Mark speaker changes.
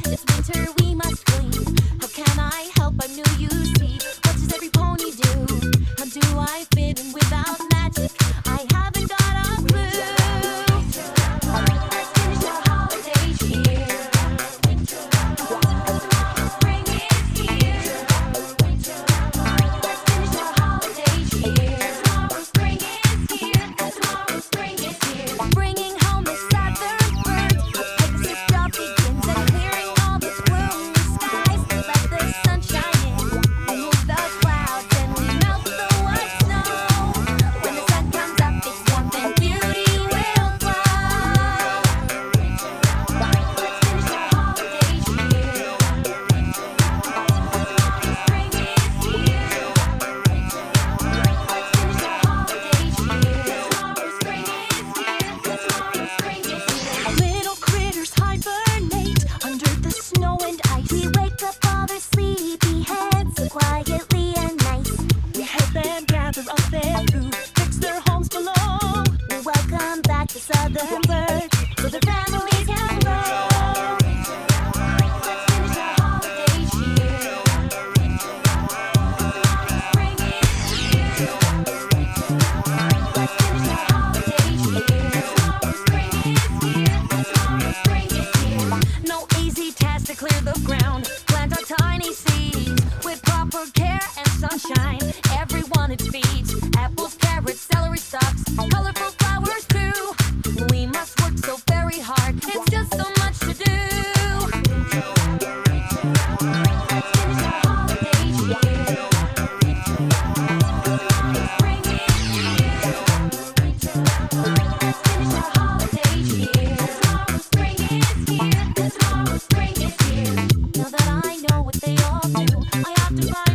Speaker 1: It's winter, we must flee. How can I help? I'm new, you see. What does every pony do? How do I fit in without magic? I haven't got a clue. Let's finish our holiday cheer. Spring is here. Let's finish our holiday cheer. Tomorrow spring is here. Tomorrow spring is here. Bringing home the southern birds. A Pegasus job begins and clearing all the gloomy skies. Let the sun shine in. Remove the clouds and we melt the white snow. When the sun comes up, it's warmth and beauty will flow. Let's finish our holiday cheer. Spring is here. Let's finish our holiday cheer. Tomorrow spring is here. Tomorrow spring is here. Little critters hibernate under the snow and ice. We wake up all their sleepy heads so quietly and nice. We help them gather up their food, fix their homes below. We welcome back the southern birds so their families can grow. Let's finish our holiday cheer. Spring is here. Let's finish our holiday cheer. Tomorrow spring is here. Tomorrow spring is here. No easy task to clear the ground. Plant our tiny seeds with proper care and sunshine. Everyone it feeds. Apples, carrots, celery stalks, colorful flowers too. We must work so very hard. It's just so much to do. Let's finish our holiday cheer. Spring is here. Let's finish our holiday cheer. Tomorrow spring is here. Tomorrow spring is here. Now that I know what they all do, I have to find